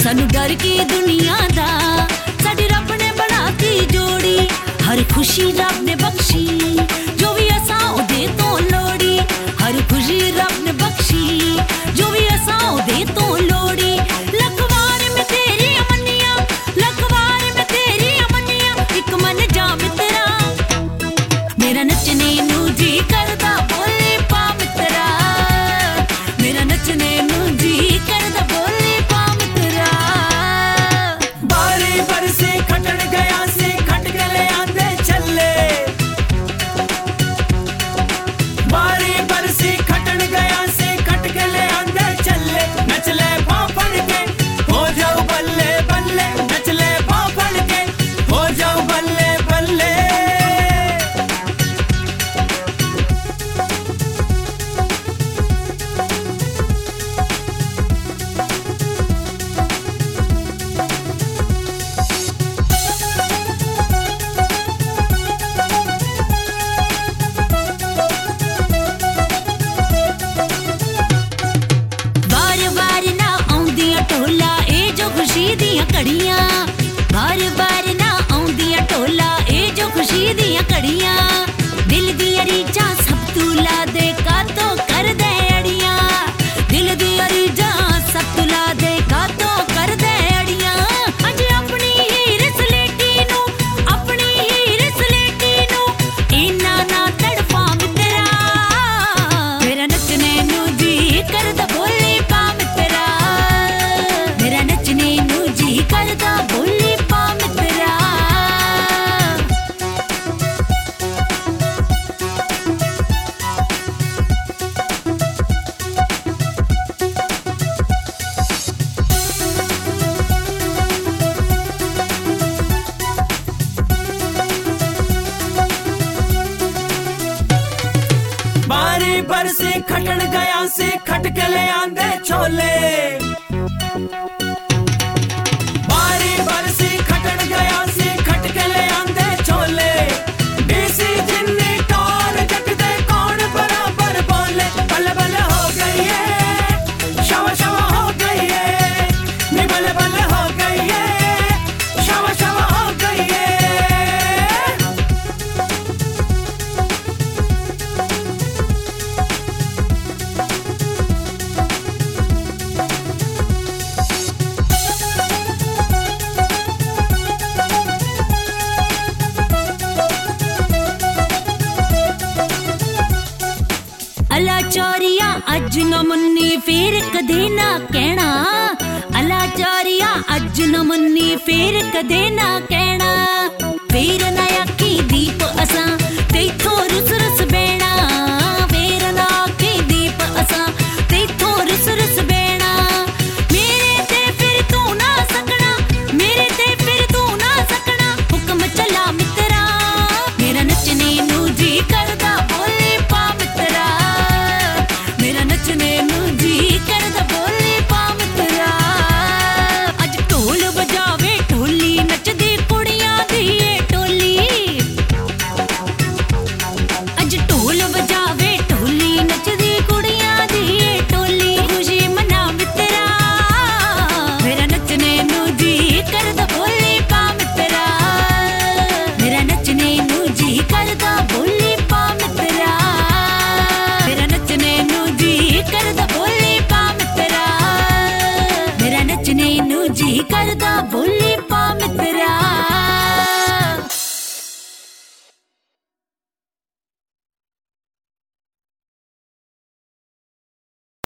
सानू डर की दुनिया दा साडी रब ने बनाती जोड़ी। हर खुशी रब ने बख्शी जो भी असा ओदे तो लोड़ी। हर खुशी रब ने बख्शी जो भी असा ओदे तो लोड़ी। लखवार में तेरी अमनिया, लखवार में तेरी अमनिया, एक मन जा मित्रा मेरा नचने नू जी करदा बोले पा मित्रा। मेरा नचने नू जी करदा बोले पा मित्रा। बारी बरसे खटन गया से खट के ले आंदे चले। बारी बरसे खटन गया से खट के ले आंदे चले। नच ले पाँव फड़ के हो जाओ बल्ले बल्ले। नच ले पाँव फड़ के हो जाओ बल्ले बल्ले। बार बार ना आउंदियां टोला ए जो खुशी दियां कड़ियां। बार बार ना आउंदियां टोला ए जो खुशी दियां कड़ियां। दिल दिया रीझां सब तू ला दे का तो कर दे अड़ियां। दिल दिया रीझां सब तू ला दे का तो कर दे अड़ियां। अज अपनी हीर सलेटी नू, अपनी हीर सलेटी नू इन्ना ना तड़फा मित्रा। मेरा नचने नू जी करदा बोले पा मित्रा। मेरा नचने नू जी करदा बोले पा मित्रा। बारी बरसे खटन गया से खट के ले आंदे छोले। बारी बरसे खटन गया से खट के ले आंदे छोले। देसी जिन्नी टोर जट दे कौन बराबर बोले। बल्ले बल्ले हो गई है, शवा शवा हो गई है। नी बल्ले बल्ले हो गई है, शवा शवा हो गई है। अला चोरिया अज न मन्नी फेर कदे ना कहना। अला चोरिया अज न मन्नी फेर कदे ना कहना। फेर ना आखी दीप असां तेथों